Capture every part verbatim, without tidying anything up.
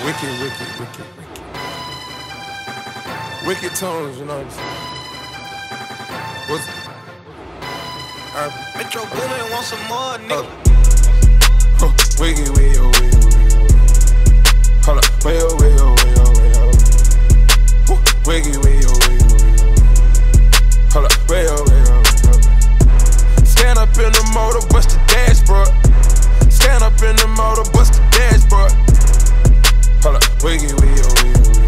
Wicked, wicked, wicked, wicked. Wicked tones, you know what I'm saying? What's it? Uh, Metro Boomin want some more, nigga. Uh, huh, wicked, wicked, wicked, wicked. Hold up, way oh, way oh, way oh, way oh. Woo, wicked, wicked, wicked, wicked. Hold up, way oh, way oh, way oh. Stand up in the motor, bust the dashboard. Stand up in the motor, bust the dashboard. Hold up, wiggy, wiggy, wiggy, wiggy.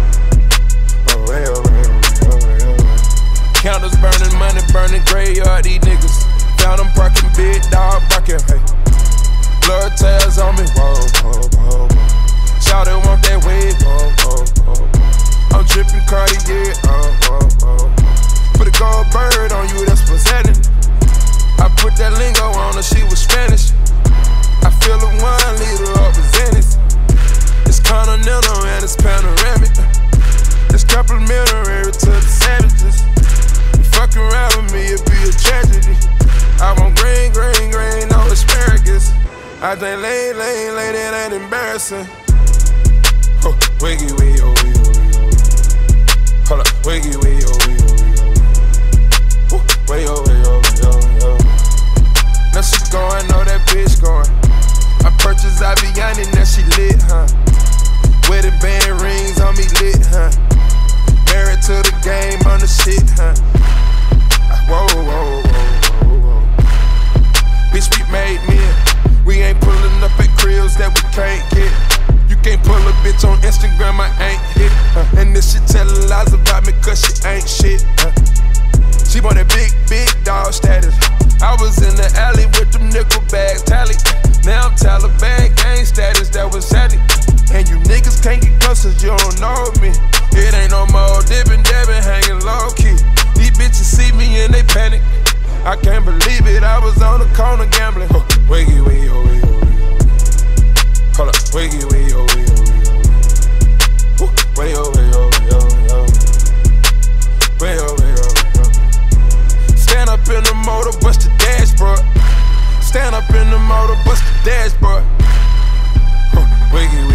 Oh, way, oh, way, oh, way, oh, way, oh, way. Counters burning, money burning, graveyard, these niggas. Found them parking, big dog barking, hey. Blood tails on me, whoa, whoa, whoa, whoa. Shout it, want that wave, whoa, whoa, whoa. I'm dripping Cartier, oh, whoa, whoa. Put a gold bird on you, that's presenting. I put that lingo on her, she was Spanish. I feel a one liter up with Zenith. It's continental and it's panoramic. It's complimentary to the savages. You fuck around with me, it'd be a tragedy. I want green, green, green, no asparagus. I think lane, lane, lane, it ain't embarrassing. Huh, wiggy, wiggy, oh, wiggy, oh, wiggy, oh. Hold up, wiggy, wiggy, oh, wiggy, oh, wiggy, oh. Woo, way, oh, way, oh, way, oh, way, oh. Now she going, know that bitch going. I purchased Aviani, now she lit, huh? Wedding band rings on me lit, huh? Married to the game on the shit, huh? Whoa, whoa, whoa, whoa, whoa. Bitch, we made men. We ain't pulling up at cribs that we can't get. You can't pull a bitch on Instagram, I ain't hit, huh? And this shit telling lies about me cause she ain't shit, huh? She want that big, big dog status. I was in the alley with them nickel bags, tally. Now I'm Taliban gang status, that was sadly. And you niggas can't get close cause you don't know me. It ain't no more dipping, dabbing, hanging low key. These bitches see me and they panic. I can't believe it, I was on the corner gambling. Huh, wiggy, wiggy, oh, wiggy, oh, wiggy, oh. Hold up, wiggy, wiggy, oh, wiggy, oh, wiggy, oh. Woo, way, oh, way, oh, way, oh, way, oh. Way, oh, way, oh, way, oh. Stand up in the motor, bust the dashboard. Stand up in the motor, bust the dashboard. Huh, wiggy,